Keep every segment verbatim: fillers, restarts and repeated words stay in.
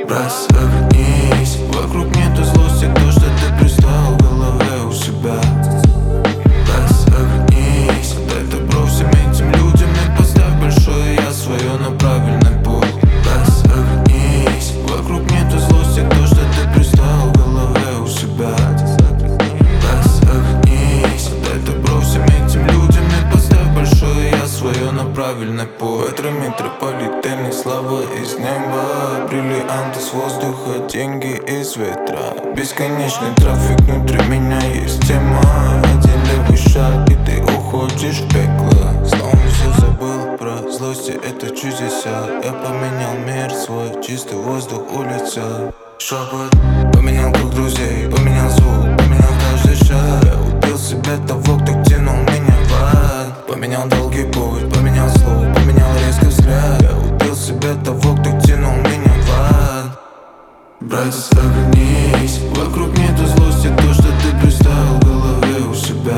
Брось, оглянись, вокруг нету злости, то, что ты пристал в голове у себя. Брось, оглянись, дай добро всем этим людям и поставь большое я свое на правильный путь. Брось, оглянись, вокруг нету злости, то, что ты пристал в голове у себя. Брось, оглянись, дай добро всем этим людям и поставь большое я свое на правильный путь. Ветры метрополитены, слава из неба, бриллианты с воздуха, деньги из ветра. Бесконечный трафик, внутри меня есть тема. Один левый шаг и ты уходишь в пекло. Снова все забыл про злости, это чудеса. Я поменял мир свой, чистый воздух, улица. Шепот, поменял круг друзей, поменял звук, поменял каждый шаг. Я убил себя того, кто тянул меня в ад. Поменял долгий путь, поменял слух, поменял резко взгляд. Я убил себя того, кто тянул меня в ад. Братец, оглянись, вокруг нету злости, то, что ты пристал в голове у себя.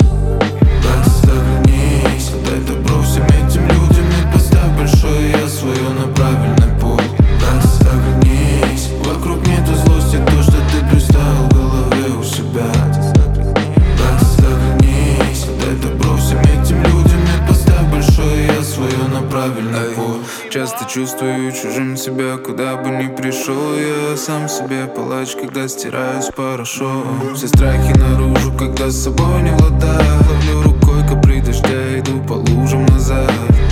Братец, оглянись, дай добро всем этим людям и поставь большое я свое на правильный путь. Братец, оглянись, вокруг нету злости, то, что ты пристал в голове у себя. Братец, оглянись, дай добро всем этим людям и поставь большое я свое на правильный путь. Часто чувствую чужим себя, куда бы ни пришел. Я сам себе палач, когда стираюсь порошок. Все страхи наружу, когда с собой не в ладах. Ловлю рукой капли дождя, иду по лужам назад.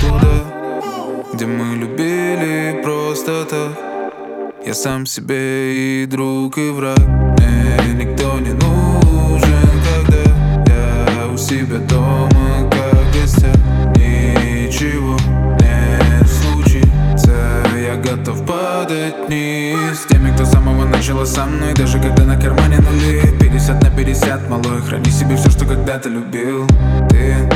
Туда, где мы любили просто так. Я сам себе и друг, и враг. Мне никто не нужен, когда я у себя дома, как в гостях. Ничего не случится, я готов падать вниз. С теми, кто с самого начала со мной, даже когда на кармане нули. Пятьдесят на пятьдесят, малой, храни себе все, что когда-то любил ты.